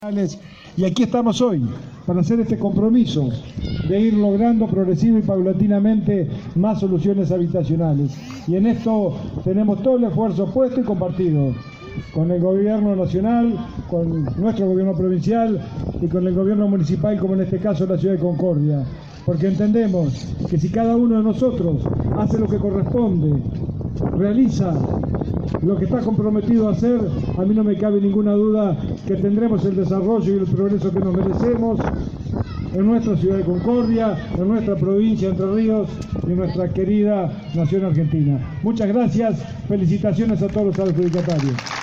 Y aquí estamos hoy para hacer este compromiso de ir logrando progresivo y paulatinamente más soluciones habitacionales. Y en esto tenemos todo el esfuerzo puesto y compartido con el gobierno nacional, con nuestro gobierno provincial y con el gobierno municipal, como en este caso la ciudad de Concordia. Porque entendemos que si cada uno de nosotros hace lo que corresponde, realiza lo que está comprometido a hacer, a mí no me cabe ninguna duda que tendremos el desarrollo y el progreso que nos merecemos en nuestra ciudad de Concordia, en nuestra provincia de Entre Ríos y en nuestra querida nación argentina. Muchas gracias, felicitaciones a todos los adjudicatarios.